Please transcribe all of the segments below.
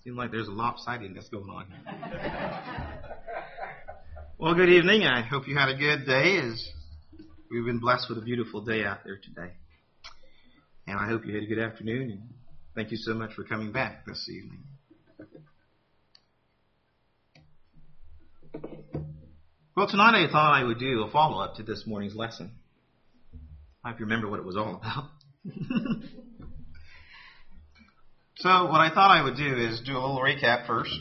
Seems like there's a lopsidedness going on here. Well, good evening. I hope you had a good day, as we've been blessed with a beautiful day out there today. And I hope you had a good afternoon, and thank you so much for coming back this evening. Well, tonight I thought I would do a follow-up to this morning's lesson. I hope you remember what it was all about. So what I thought I would do is do a little recap first.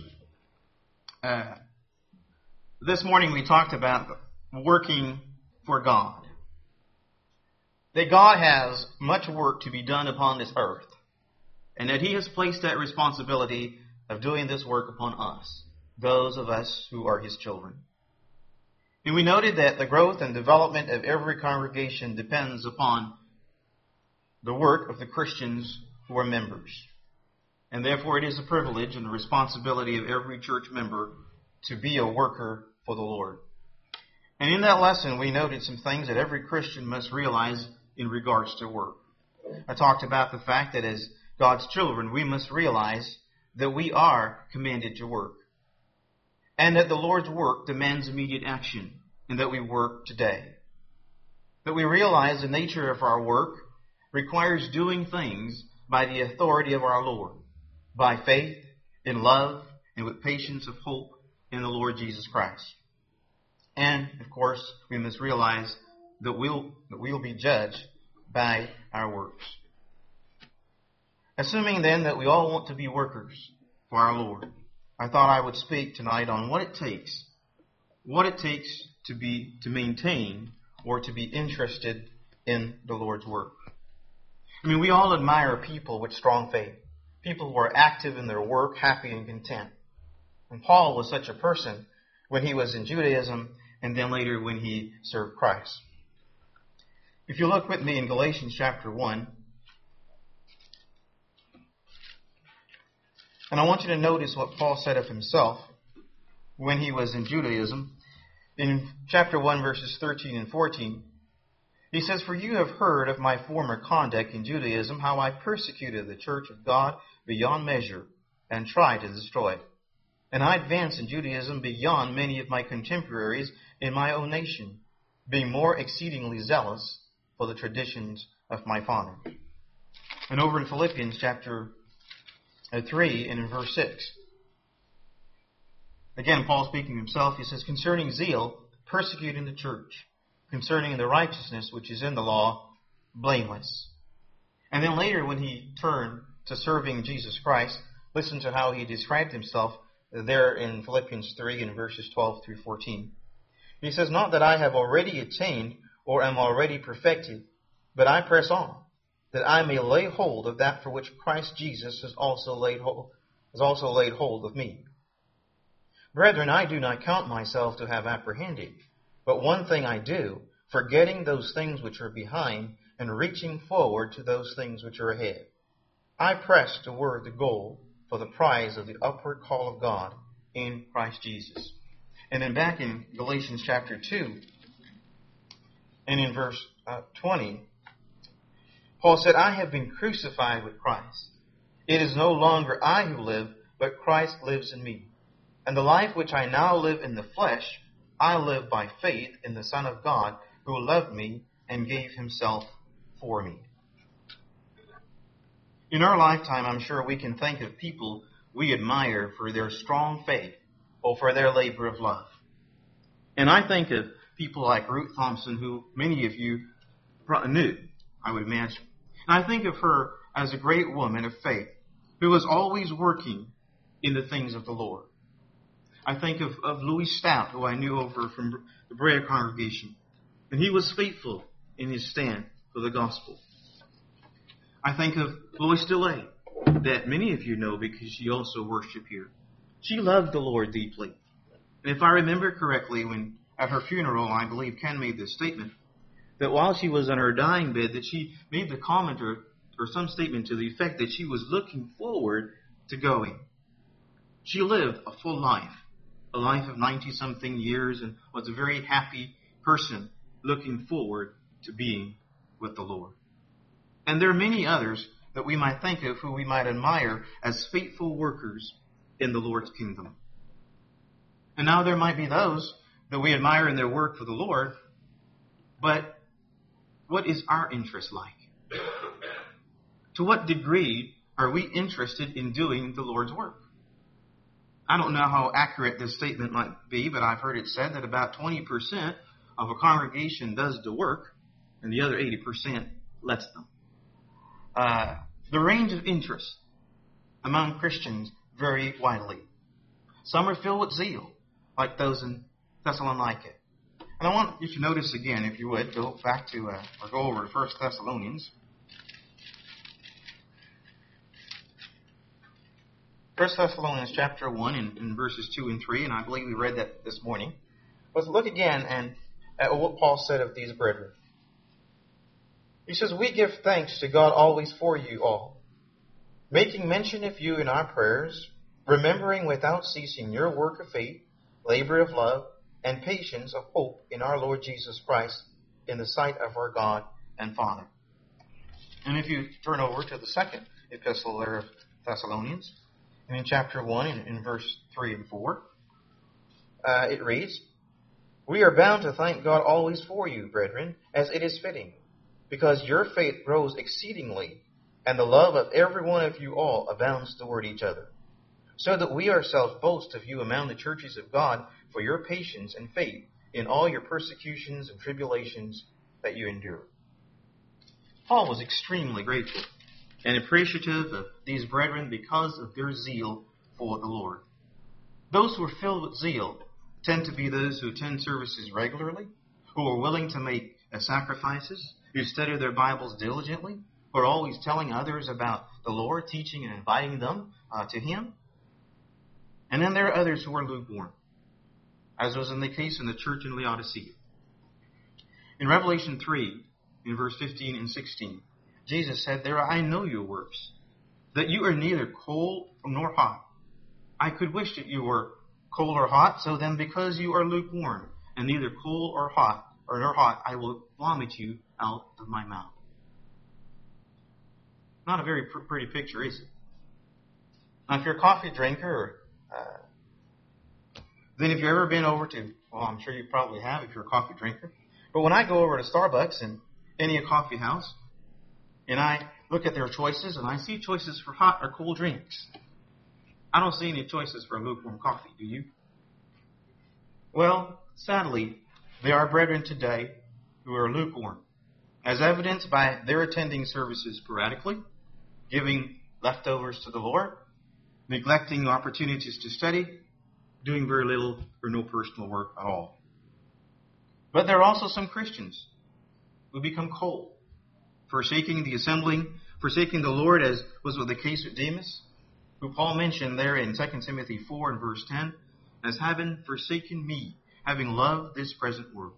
This morning we talked about working for God. That God has much work to be done upon this earth, and that He has placed that responsibility of doing this work upon us, those of us who are His children. And we noted that the growth and development of every congregation depends upon the work of the Christians who are members. And therefore it is a privilege and the responsibility of every church member to be a worker for the Lord. And in that lesson we noted some things that every Christian must realize in regards to work. I talked about the fact that as God's children we must realize that we are commanded to work. And that the Lord's work demands immediate action, and that we work today. That we realize the nature of our work requires doing things by the authority of our Lord, by faith, in love, and with patience of hope in the Lord Jesus Christ. And, of course, we must realize that we'll be judged by our works. Assuming then that we all want to be workers for our Lord, I thought I would speak tonight on what it takes to maintain or to be interested in the Lord's work. I mean, we all admire people with strong faith, people who are active in their work, happy and content. And Paul was such a person when he was in Judaism and then later when he served Christ. If you look with me in Galatians chapter 1, and I want you to notice what Paul said of himself when he was in Judaism. In chapter 1, verses 13 and 14, he says, "For you have heard of my former conduct in Judaism, how I persecuted the church of God beyond measure and tried to destroy it. And I advanced in Judaism beyond many of my contemporaries in my own nation, being more exceedingly zealous for the traditions of my father." And over in Philippians chapter 3 and in verse 6. Again, Paul speaking of himself, he says, "Concerning zeal, persecuting the church. Concerning the righteousness which is in the law, blameless." And then later when he turned to serving Jesus Christ, listen to how he described himself there in Philippians 3 in verses 12 through 14. He says, "Not that I have already attained or am already perfected, but I press on, that I may lay hold of that for which Christ Jesus has also laid hold of me. Brethren, I do not count myself to have apprehended, but one thing I do, forgetting those things which are behind and reaching forward to those things which are ahead. I press toward the goal for the prize of the upward call of God in Christ Jesus." And then back in Galatians chapter 2 and in verse 20, Paul said, "I have been crucified with Christ. It is no longer I who live, but Christ lives in me. And the life which I now live in the flesh, I live by faith in the Son of God, who loved me and gave himself for me." In our lifetime, I'm sure we can think of people we admire for their strong faith or for their labor of love. And I think of people like Ruth Thompson, who many of you knew, I would imagine. And I think of her as a great woman of faith who was always working in the things of the Lord. I think of Louis Stout, who I knew over from the Brea congregation. And he was faithful in his stand for the gospel. I think of Lois DeLay, that many of you know because she also worshiped here. She loved the Lord deeply. And if I remember correctly, when at her funeral, I believe Ken made this statement, that while she was on her dying bed, that she made the comment or some statement to the effect that she was looking forward to going. She lived a full life, a life of 90-something years, and was a very happy person looking forward to being with the Lord. And there are many others that we might think of who we might admire as faithful workers in the Lord's kingdom. And now there might be those that we admire in their work for the Lord, but what is our interest like? To what degree are we interested in doing the Lord's work? I don't know how accurate this statement might be, but I've heard it said that about 20% of a congregation does the work, and the other 80% lets them. The range of interest among Christians vary widely. Some are filled with zeal, like those in Thessalonica. And I want you to notice again, if you would, go back to, or go over to 1 Thessalonians. 1 Thessalonians chapter 1 in verses 2 and 3, and I believe we read that this morning. Let's look again at what Paul said of these brethren. He says, "We give thanks to God always for you all, making mention of you in our prayers, remembering without ceasing your work of faith, labor of love, and patience of hope in our Lord Jesus Christ, in the sight of our God and Father." And if you turn over to the second epistle there of Thessalonians, and in chapter 1, in verse 3 and 4, it reads, "We are bound to thank God always for you, brethren, as it is fitting, because your faith grows exceedingly, and the love of every one of you all abounds toward each other, so that we ourselves boast of you among the churches of God for your patience and faith in all your persecutions and tribulations that you endure." Paul was extremely grateful and appreciative of these brethren because of their zeal for the Lord. Those who are filled with zeal tend to be those who attend services regularly, who are willing to make sacrifices, who study their Bibles diligently, who are always telling others about the Lord, teaching and inviting them to Him. And then there are others who are lukewarm, as was in the case in the church in Laodicea. In Revelation 3, in verse 15 and 16, Jesus said, "There I know your works, that you are neither cold nor hot. I could wish that you were cold or hot, so then because you are lukewarm, and neither cold or nor hot, I will vomit you out of my mouth." Not a very pretty picture, is it? Now, if you're a coffee drinker, then if you've ever been over to, well, I'm sure you probably have if you're a coffee drinker, but when I go over to Starbucks and any coffee house, and I look at their choices, and I see choices for hot or cold drinks, I don't see any choices for lukewarm coffee, do you? Well, sadly, there are brethren today who are lukewarm, as evidenced by their attending services sporadically, giving leftovers to the Lord, neglecting opportunities to study, doing very little or no personal work at all. But there are also some Christians who become cold, forsaking the assembling, forsaking the Lord, as was the case with Demas, who Paul mentioned there in 2 Timothy 4 and verse 10, as having forsaken me, having loved this present world.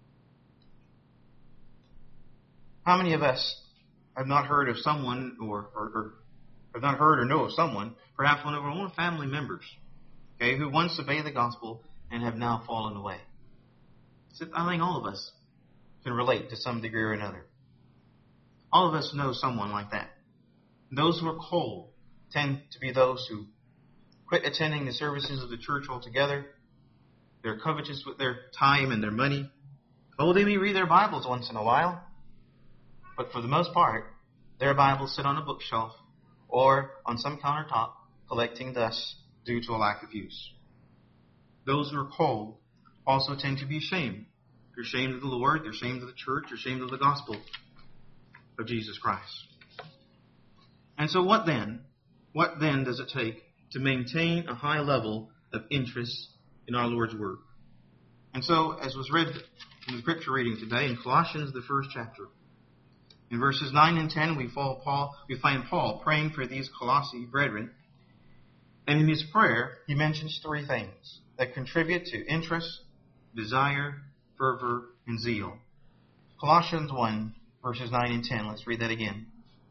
How many of us have not heard of someone, or have not heard or know of someone, perhaps one of our own family members, okay, who once obeyed the gospel and have now fallen away? So I think all of us can relate to some degree or another. All of us know someone like that. Those who are cold tend to be those who quit attending the services of the church altogether. They're covetous with their time and their money. Oh, they may read their Bibles once in a while, but for the most part, their Bibles sit on a bookshelf or on some countertop, collecting dust due to a lack of use. Those who are cold also tend to be ashamed. They're ashamed of the Lord, they're ashamed of the church, they're ashamed of the gospel of Jesus Christ. And so what then? What then does it take to maintain a high level of interest in our Lord's Word? And so, as was read in the scripture reading today in Colossians, the first chapter, in verses 9 and 10, we find Paul praying for these Colossae brethren. And in his prayer, he mentions three things that contribute to interest, desire, fervor, and zeal. Colossians 1, verses 9 and 10. Let's read that again.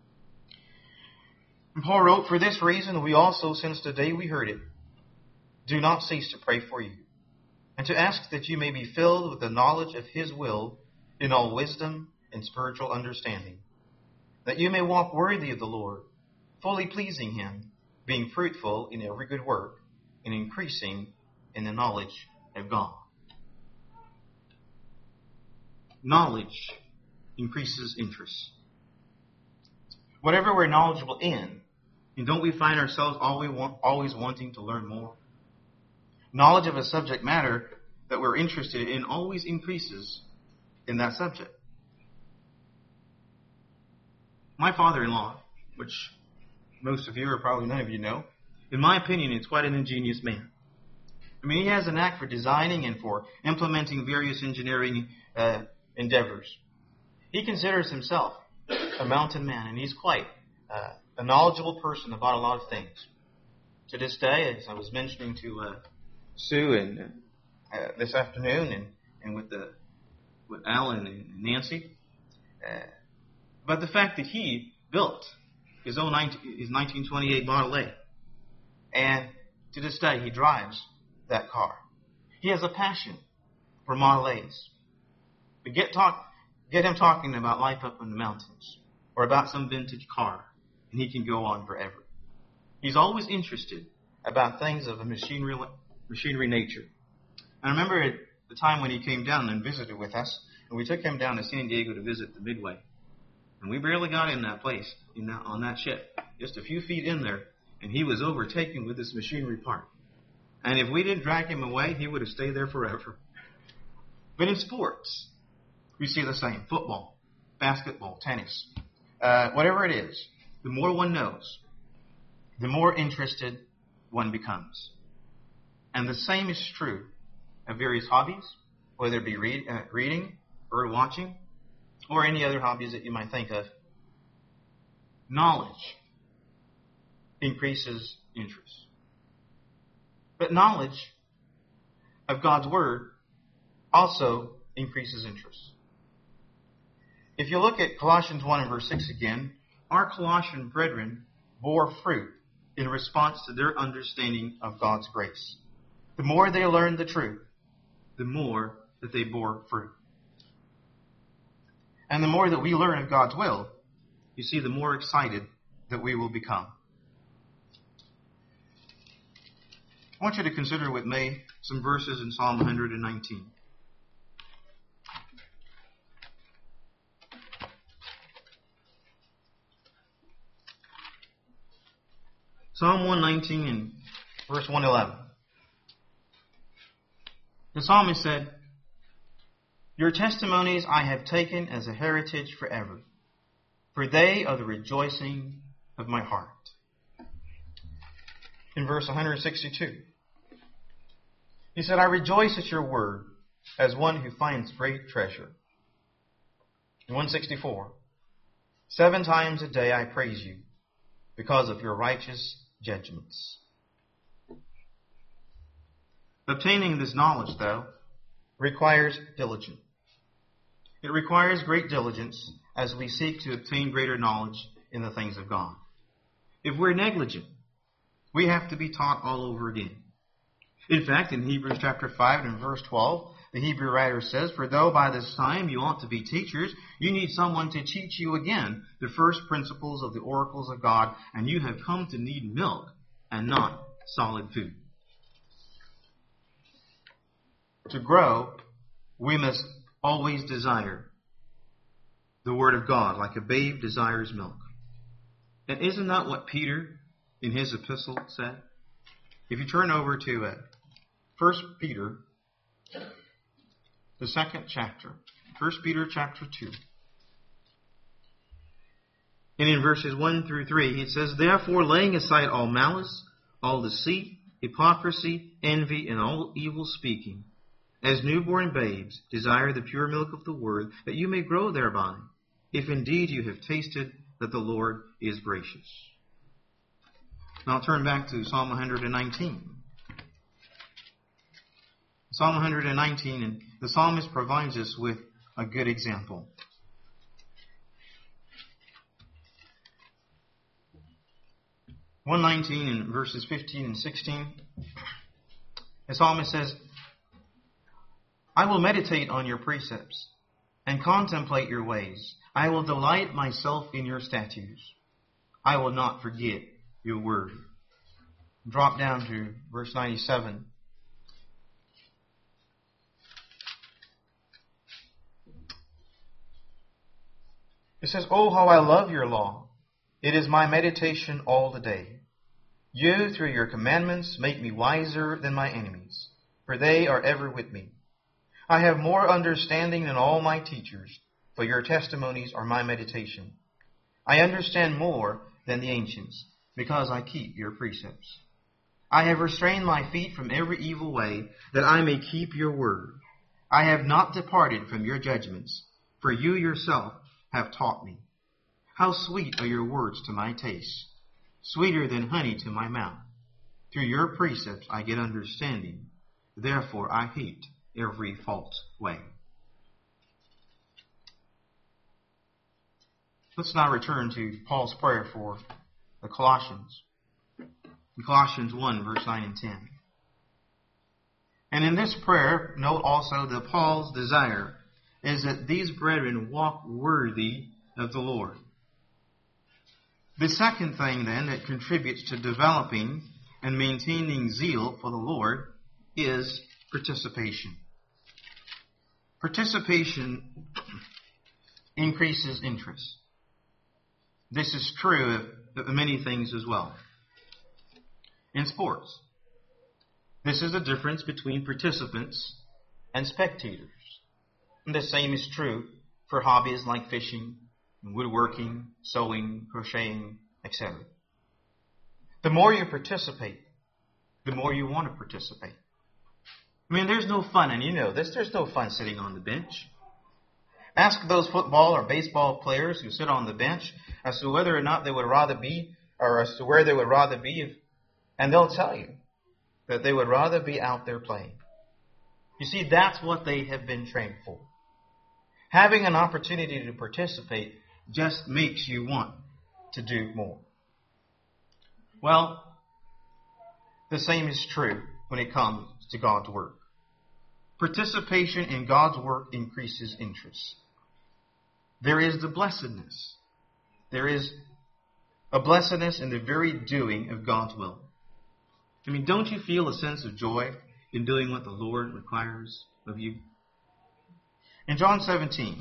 And Paul wrote, "For this reason we also, since the day we heard it, do not cease to pray for you, and to ask that you may be filled with the knowledge of His will in all wisdom and spiritual understanding, that you may walk worthy of the Lord, fully pleasing Him, being fruitful in every good work, and increasing in the knowledge of God. Knowledge increases interest. Whatever we're knowledgeable in, and don't we find ourselves always wanting to learn more? Knowledge of a subject matter that we're interested in always increases in that subject. My father-in-law, which most of you or probably none of you know, in my opinion, is quite an ingenious man. I mean, he has a knack for designing and for implementing various engineering endeavors. He considers himself a mountain man, and he's quite a knowledgeable person about a lot of things. To this day, as I was mentioning to Sue and this afternoon, and with Alan and Nancy, but the fact that he built his 1928 Model A, and to this day he drives that car. He has a passion for Model A's. But get him talking about life up in the mountains or about some vintage car, and he can go on forever. He's always interested about things of a machinery nature. I remember at the time when he came down and visited with us, and we took him down to San Diego to visit the Midway. And we barely got in that place, on that ship, just a few feet in there, and he was overtaken with this machinery part. And if we didn't drag him away, he would have stayed there forever. But in sports, we see the same. Football, basketball, tennis, whatever it is, the more one knows, the more interested one becomes. And the same is true of various hobbies, whether it be reading, bird watching, or any other hobbies that you might think of. Knowledge increases interest. But knowledge of God's Word also increases interest. If you look at Colossians 1 and verse 6 again, our Colossian brethren bore fruit in response to their understanding of God's grace. The more they learned the truth, the more that they bore fruit. And the more that we learn of God's will, you see, the more excited that we will become. I want you to consider with me some verses in Psalm 119. Psalm 119 and verse 111. The psalmist said, "Your testimonies I have taken as a heritage forever, for they are the rejoicing of my heart." In verse 162, he said, "I rejoice at your word as one who finds great treasure." In 164, 7 times a day I praise you because of your righteous judgments. Obtaining this knowledge, though, requires diligence. It requires great diligence as we seek to obtain greater knowledge in the things of God. If we're negligent, we have to be taught all over again. In fact, in Hebrews chapter 5 and verse 12, the Hebrew writer says, "For though by this time you ought to be teachers, you need someone to teach you again the first principles of the oracles of God, and you have come to need milk and not solid food." To grow, we must always desire the Word of God like a babe desires milk. And isn't that what Peter in his epistle said? If you turn over to 1 Peter, the 2nd chapter, 1 Peter chapter 2. And in verses 1 through 3, it says, "Therefore, laying aside all malice, all deceit, hypocrisy, envy, and all evil speaking, as newborn babes, desire the pure milk of the word, that you may grow thereby, if indeed you have tasted that the Lord is gracious." Now I'll turn back to Psalm 119. Psalm 119, and the psalmist provides us with a good example. Psalm 119 in verses 15 and 16, the psalmist says, "I will meditate on your precepts and contemplate your ways. I will delight myself in your statutes. I will not forget your word." Drop down to verse 97. It says, "Oh, how I love your law. It is my meditation all the day. You, through your commandments, make me wiser than my enemies, for they are ever with me. I have more understanding than all my teachers, for your testimonies are my meditation. I understand more than the ancients, because I keep your precepts. I have restrained my feet from every evil way, that I may keep your word. I have not departed from your judgments, for you yourself have taught me. How sweet are your words to my taste, sweeter than honey to my mouth. Through your precepts I get understanding, therefore I hate every false way." Let's now return to Paul's prayer for the Colossians. In Colossians 1, verse 9 and 10. And in this prayer, note also that Paul's desire is that these brethren walk worthy of the Lord. The second thing then that contributes to developing and maintaining zeal for the Lord is participation. Participation increases interest. This is true of many things as well. In sports, this is the difference between participants and spectators. And the same is true for hobbies like fishing, woodworking, sewing, crocheting, etc. The more you participate, the more you want to participate. I mean, there's no fun, and you know this, there's no fun sitting on the bench. Ask those football or baseball players who sit on the bench as to whether or not they would rather be, or as to where they would rather be, and they'll tell you that they would rather be out there playing. You see, that's what they have been trained for. Having an opportunity to participate just makes you want to do more. Well, the same is true when it comes to God's work. Participation in God's work increases interest. There is the blessedness. There is a blessedness in the very doing of God's will. I mean, don't you feel a sense of joy in doing what the Lord requires of you? In John 17,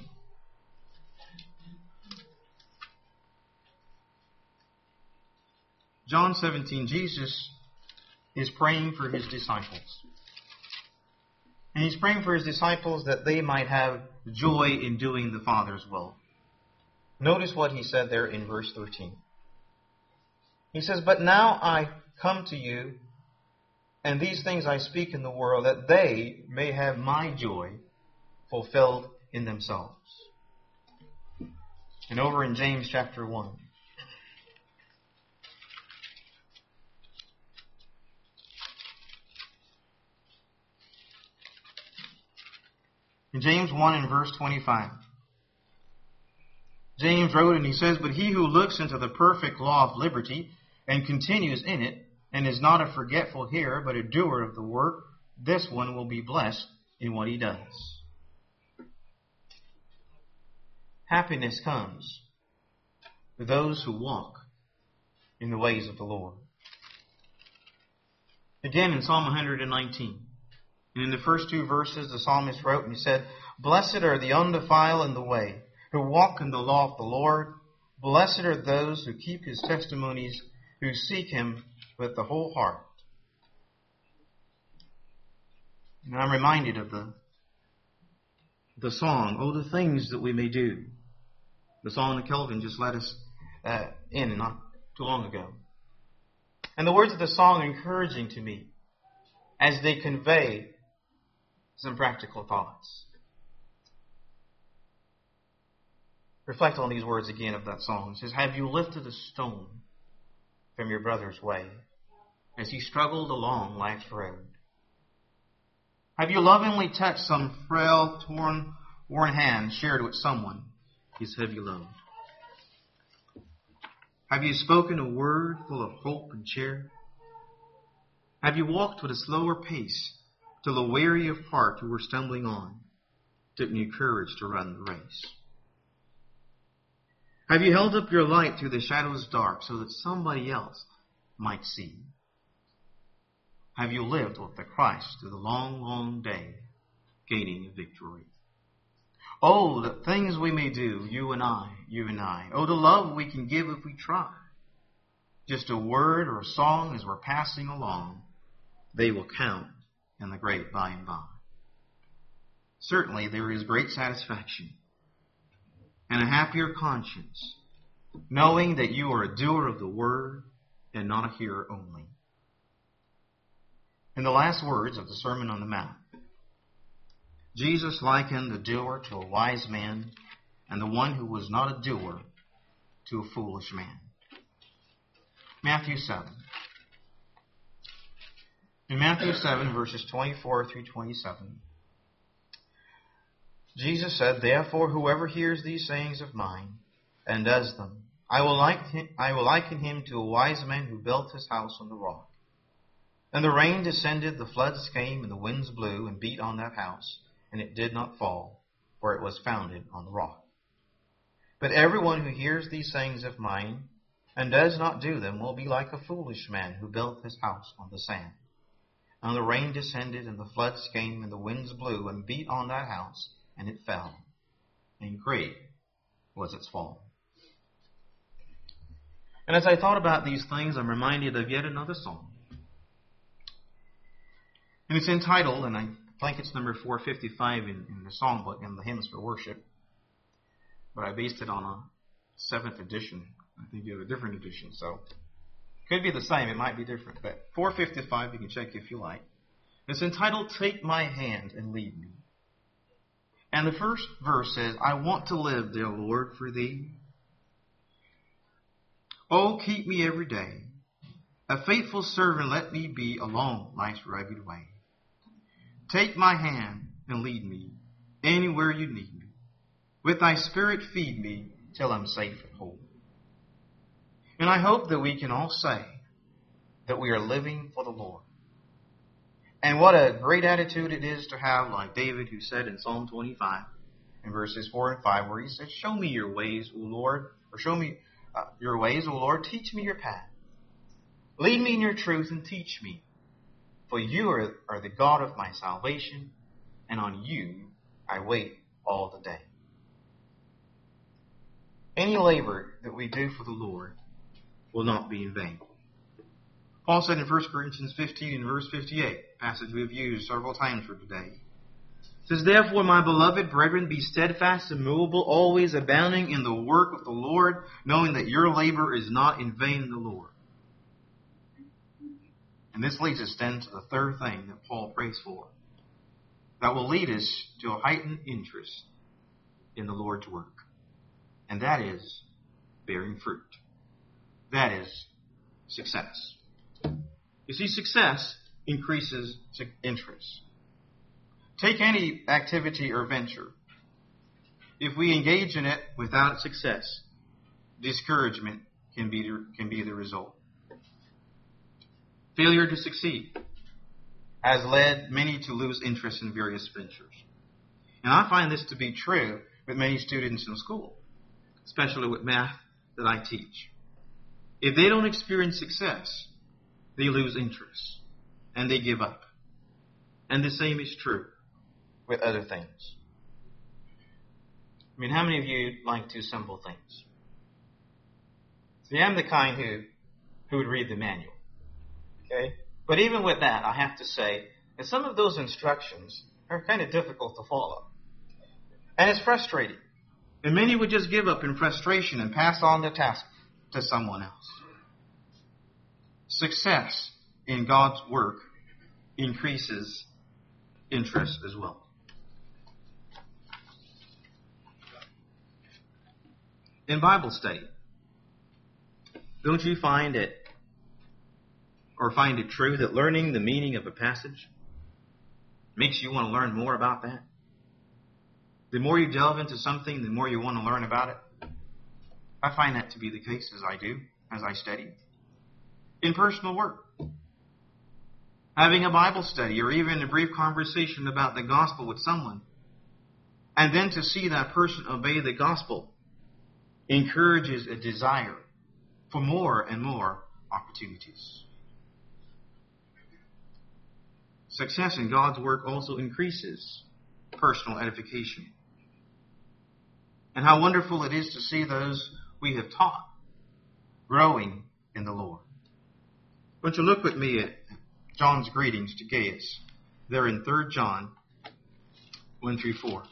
Jesus is praying for his disciples. And he's praying for his disciples that they might have joy in doing the Father's will. Notice what he said there in verse 13. He says, "But now I come to you, and these things I speak in the world, that they may have my joy fulfilled in themselves." And over in James chapter 1. In James 1 and verse 25. James wrote and he says, "But he who looks into the perfect law of liberty and continues in it, and is not a forgetful hearer, but a doer of the work, this one will be blessed in what he does." Happiness comes to those who walk in the ways of the Lord. Again in Psalm 119. And in the first two verses, the psalmist wrote and he said, "Blessed are the undefiled in the way, who walk in the law of the Lord. Blessed are those who keep his testimonies, who seek him with the whole heart." And I'm reminded of the song, "Oh, the things that we may do." The song that Kelvin just led us in not too long ago. And the words of the song are encouraging to me as they convey some practical thoughts. Reflect on these words again of that song. It says, "Have you lifted a stone from your brother's way as he struggled along life's road? Have you lovingly touched some frail, worn hand shared with someone his heavy load? Have you spoken a word full of hope and cheer? Have you walked with a slower pace till the weary of heart who were stumbling on took new courage to run the race? Have you held up your light through the shadows dark so that somebody else might see? have you lived with the Christ through the long, long day, gaining a victory? Oh, the things we may do, you and I. Oh, the love we can give if we try. Just a word or a song as we're passing along, they will count in the great by and by. Certainly there is great satisfaction and a happier conscience, knowing that you are a doer of the word and not a hearer only. In the last words of the Sermon on the Mount, Jesus likened the doer to a wise man and the one who was not a doer to a foolish man. Matthew 7. In Matthew 7, verses 24 through 27, Jesus said, "Therefore, whoever hears these sayings of mine and does them, I will liken him to a wise man who built his house on the rock. And the rain descended, the floods came, and the winds blew and beat on that house, and it did not fall, for it was founded on the rock. But everyone who hears these sayings of mine and does not do them will be like a foolish man who built his house on the sand. And the rain descended, and the floods came, and the winds blew and beat on that house, and it fell. And great was its fall." And as I thought about these things, I'm reminded of yet another song. And it's entitled, and I think it's number 455 in the songbook, in the Hymns for Worship. But I based it on a 7th edition. I think you have a different edition, so it could be the same, it might be different. But 455, you can check if you like. It's entitled, "Take My Hand and Lead Me." And the first verse says, "I want to live, dear Lord, for Thee. Oh, keep me every day. A faithful servant let me be along life's rugged way. Take my hand and lead me anywhere you need me. With Thy Spirit feed me till I'm safe and whole." And I hope that we can all say that we are living for the Lord. And what a great attitude it is to have, like David, who said in Psalm 25, in verses 4 and 5, where he says, "Show me your ways, O Lord," or "Show me your ways, O Lord, teach me your path. Lead me in your truth and teach me. For you are the God of my salvation, and on you I wait all the day." Any labor that we do for the Lord will not be in vain. Paul said in 1 Corinthians 15 and verse 58, passage we've used several times for today, it says, "Therefore, my beloved brethren, be steadfast, immovable, always abounding in the work of the Lord, knowing that your labor is not in vain in the Lord." And this leads us then to the third thing that Paul prays for, that will lead us to a heightened interest in the Lord's work. And that is bearing fruit. That is success. You see, success increases interest. Take any activity or venture. If we engage in it without success, discouragement can be the result. Failure to succeed has led many to lose interest in various ventures. And I find this to be true with many students in school, especially with math that I teach. If they don't experience success, they lose interest and they give up. And the same is true with other things. I mean, how many of you like to assemble things? See, I'm the kind who would read the manual. Okay? But even with that, I have to say that some of those instructions are kind of difficult to follow. And it's frustrating. And many would just give up in frustration and pass on the task to someone else. Success in God's work increases interest as well. In Bible study, don't you find it true that learning the meaning of a passage makes you want to learn more about that? The more you delve into something, the more you want to learn about it. I find that to be the case as I study. In personal work, having a Bible study or even a brief conversation about the gospel with someone, and then to see that person obey the gospel encourages a desire for more and more opportunities. Success in God's work also increases personal edification. And how wonderful it is to see those we have taught growing in the Lord. Won't you look with me at John's greetings to Gaius, there in 3 John 1 through 4.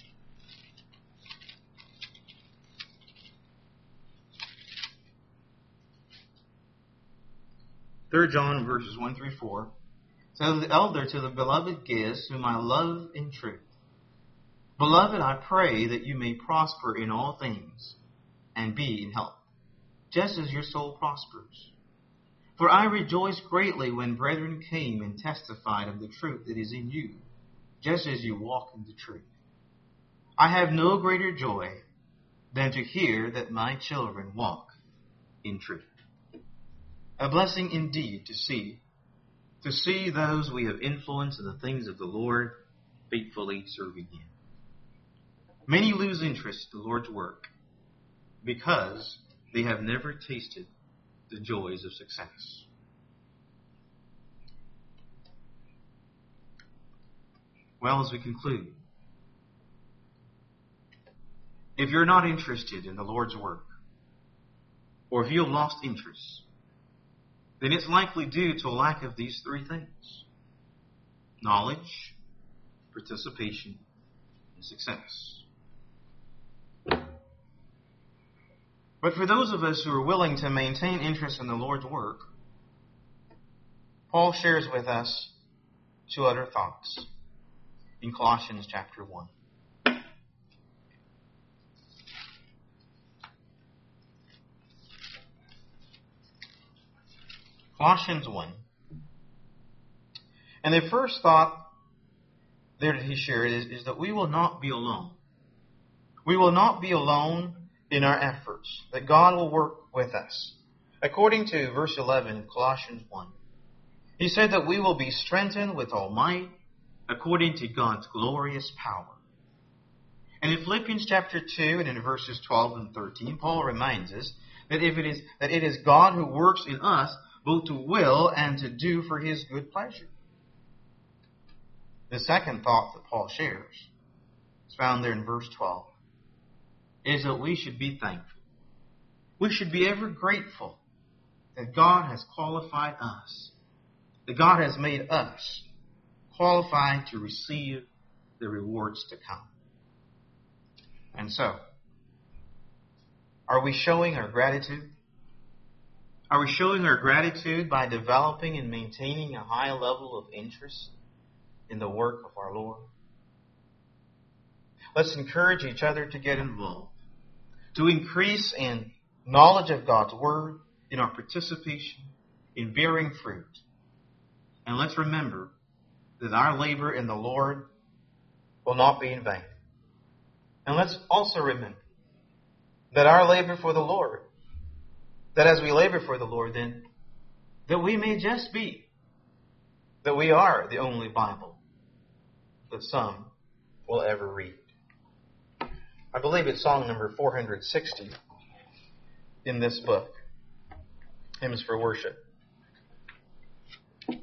Third John verses 1 through 4. So the elder to the beloved Gaius, whom I love in truth. Beloved, I pray that you may prosper in all things and be in health, just as your soul prospers. For I rejoiced greatly when brethren came and testified of the truth that is in you, just as you walk in the truth. I have no greater joy than to hear that my children walk in truth. A blessing indeed to see those we have influenced in the things of the Lord faithfully serving Him. Many lose interest in the Lord's work because they have never tasted the joys of success. Well, as we conclude, if you're not interested in the Lord's work, or if you have lost interest, then it's likely due to a lack of these 3 things: knowledge, participation, and success. But for those of us who are willing to maintain interest in the Lord's work, Paul shares with us 2 other thoughts in Colossians chapter 1. Colossians 1. And the first thought there that he shared is that we will not be alone. We will not be alone in our efforts, that God will work with us. According to verse 11 of Colossians 1, he said that we will be strengthened with all might according to God's glorious power. And in Philippians chapter 2 and in verses 12 and 13, Paul reminds us that it is God who works in us both to will and to do for His good pleasure. The second thought that Paul shares is found there in verse 12, is that we should be thankful. We should be ever grateful that God has qualified us, that God has made us qualified to receive the rewards to come. And so, are we showing our gratitude? Are we showing our gratitude by developing and maintaining a high level of interest in the work of our Lord? Let's encourage each other to get involved, to increase in knowledge of God's Word, in our participation, in bearing fruit. And let's remember that our labor in the Lord will not be in vain. And let's also remember that our labor for the Lord, that as we labor for the Lord, then, that we may just be, that we are the only Bible that some will ever read. I believe it's song number 460 in this book, Hymns for Worship. And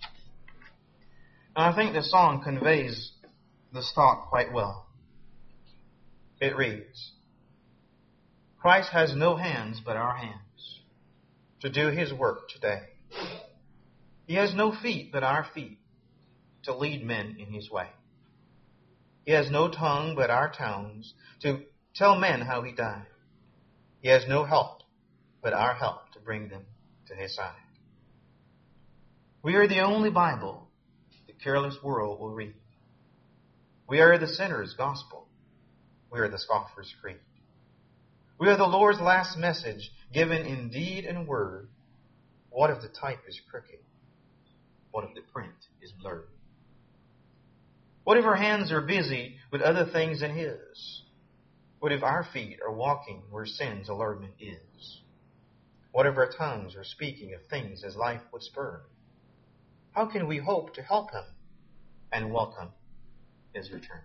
I think this song conveys this thought quite well. It reads, Christ has no hands but our hands to do His work today. He has no feet but our feet to lead men in His way. He has no tongue but our tongues to tell men how He died. He has no help but our help to bring them to His side. We are the only Bible the careless world will read. We are the sinner's gospel. We are the scoffer's creed. We are the Lord's last message, given in deed and word. What if the type is crooked? What if the print is blurred? What if our hands are busy with other things than His? What if our feet are walking where sin's allurement is? What if our tongues are speaking of things as life would spur? How can we hope to help Him and welcome His return?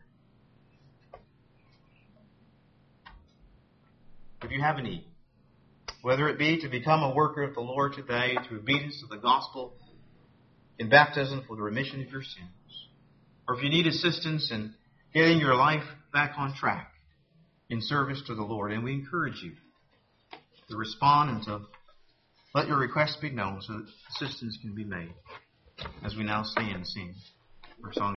If you have a need, whether it be to become a worker of the Lord today, to obedience to the gospel, in baptism for the remission of your sins. Or if you need assistance in getting your life back on track in service to the Lord, and we encourage you to respond and to let your requests be known so that assistance can be made as we now stand and sing our song.